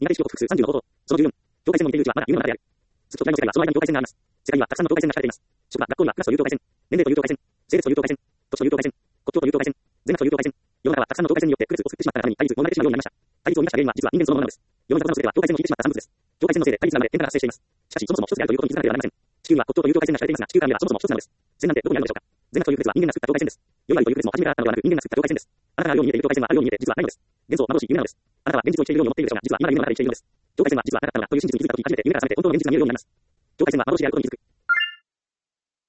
苦手意識を克服する30の方法。その14、境界線の似ているうちはまだ有能なのである。月と巨大の世界はその間に境界線があります。世界にはたくさんの境界線が敷かれています。職場、学校にはクラスという境界線、年齢という境界線、性別という境界線、土地という境界線、国境という境界線、全額という境界線。世の中はたくさんの境界線によって区別を作ってしまったがために対立を生まれてしまうようになりました。対立を生み出した原因は実は人間そのものなのです。世の中の全ては境界線を引いてしまった産物です。境界線のせいで対立なまで変化が発生しています。しかしそもそも一つであるということに気づかなければなりません。地球は国境という境界線が敷かれていますが、地球間ではそもそも一つなのです。線なんてどこにあるのでしょうか。全額という区別は人間が作った境界線です。良い悪いという区別も初めからあったのではなく人間が作った境界線です。あなたがあるように見えている境界線はあるように見えて実はないのです。幻想、幻、夢なのです。あなたは現実を生きているように思っているでしょうが、実は今夢の中で生きているのです。境界線は実はなかったのだという真実に気づいたとき、初めて夢から覚めて本当の現実が見えるようになります。境界線は幻であることに気づく。